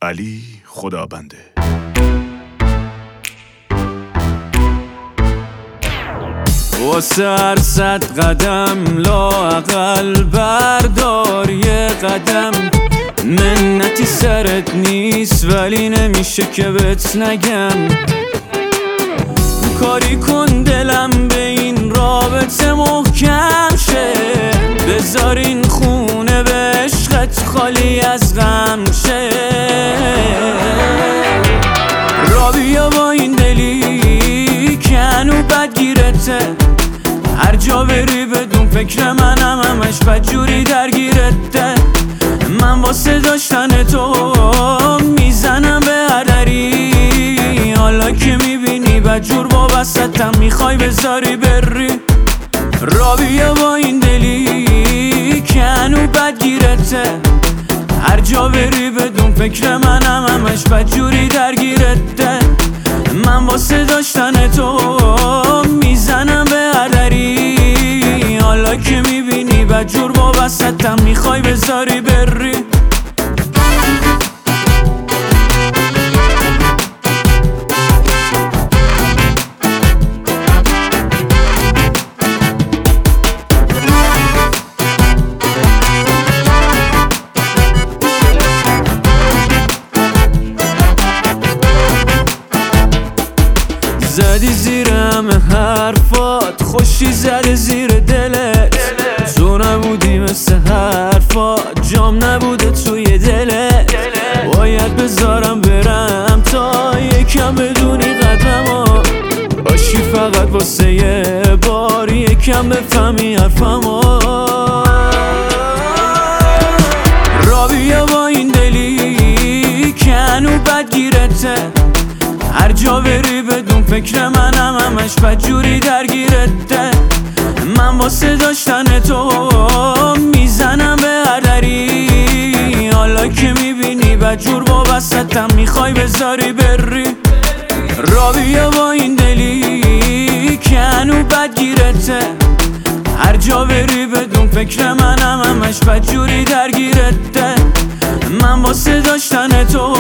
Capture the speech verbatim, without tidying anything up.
علی خدابنده. واسه هر صد قدم لااقل بردار یه قدم. منتی سرت نیست ولی نمیشه که بهت نگم. کاری کن دلم به این رابطه محکم شه. بذار این خونه به عشقت خالی از غم شه. را بیا با این دلی که هنو بدگیرته. هر جا بری بدون فکر منم همش بدجوری درگیرته. من واسه داشتن تو میزنم به هر دری. حالا که میبینی بدجور وابستم میخوای بذاری بری. را بیا با این دلی که هنو بدگیرته. هر جا بری بدون فکر منم همش بدجوری درگیرته. من واسه داشتن تو میزنم به هر دری. حالا که میبینی بدجور وابستم میخوای بذاری بری. زدی زیر همه حرفات، خوشی زده زیر دلت. تو نبودی مثل حرفات، جام نبوده توی دلت. باید بذارم برم تا یکم بدونی قدرمو. باشی فقط واسه یه بار یکم بفهمی حرفمو. را بیا با این دلی که هنو بدگیرته. هر جا بری بدون فکر منم همش بدجوری درگیرته. من واسه داشتن تو میزنم به هر دری. حالا که میبینی بدجور وابستم میخوای بذاری بری. را بیا با این دلی که هنو بدگیرته. هر جا بری بدون فکر منم همش بدجوری درگیرته. من واسه داشتن تو